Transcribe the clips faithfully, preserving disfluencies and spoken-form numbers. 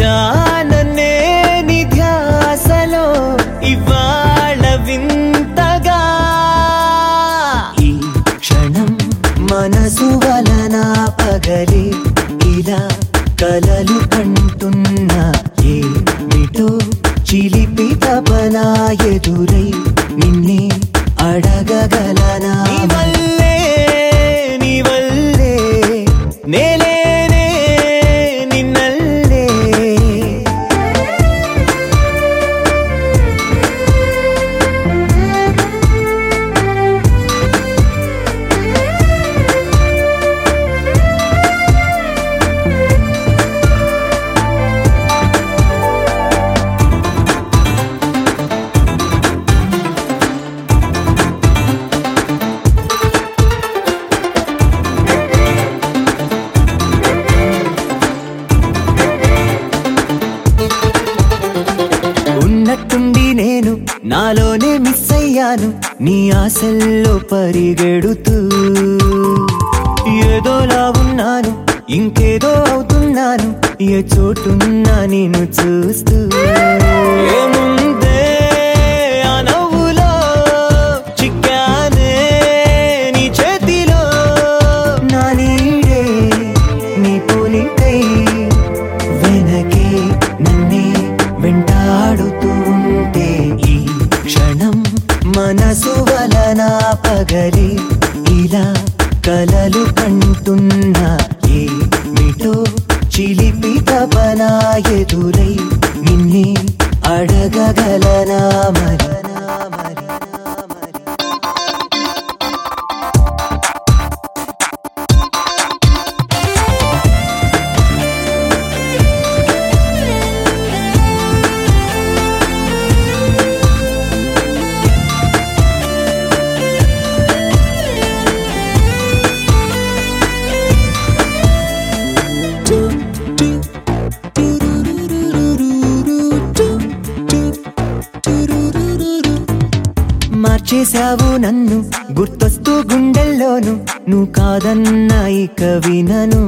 ఇలా నన్నే నీ ధ్యాసలో ఇవాళ వింతగా ఈ క్షణం మనసు వలన పగలే ఇలా కలలు కంటున్నా ఏమిటో చిలిపి తపన ఎదురై నిన్నే అడగగలనా నీ వల్లే నీ వల్లే నేలేనే నిన్నల్లే ఉన్నట్టుండి నేను నాలోనే మిస్ అయ్యాను నీ ఆశల్లో పరిగెడుతూ ఏదోలా ఉన్నాను ఇంకేదో అవుతున్నాను ఏ చోటున్నా నేను చూస్తూ ఏముందే ఆ నవ్వులో చిక్కానే నీ చేతిలో నా నీడే నీ పోలికై వెనకే నన్నే వెంటాడుతూ ఉంటే ఈ క్షణం మనసు వలన పగలే ఇలా కలలు కంటున్నా ఏమిటో చిలిపి తపన ఎదురై నిన్నే అడగగలనా మరి మార్చేశావు నన్ను గుర్తొస్తూ గుండెల్లోను నువ్వు కాదన్నా ఇక వినను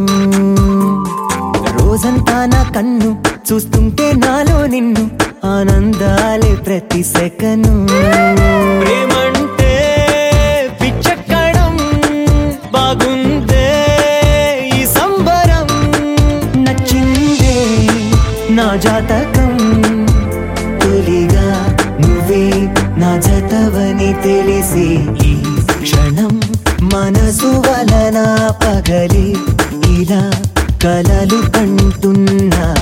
రోజంతా నా కన్ను చూస్తుంటే నాలో నిన్ను ఆనందాలే ప్రతి సెకను ప్రేమంటే పిచ్చెక్కడం బాగుందే ఈ సంబరం నచ్చిందే నా జాతకం తొలిగా నువ్వే నా జతవని తెలిసి ఈ క్షణం మనసు వలన పగలే ఇలా కలలు కంటున్నా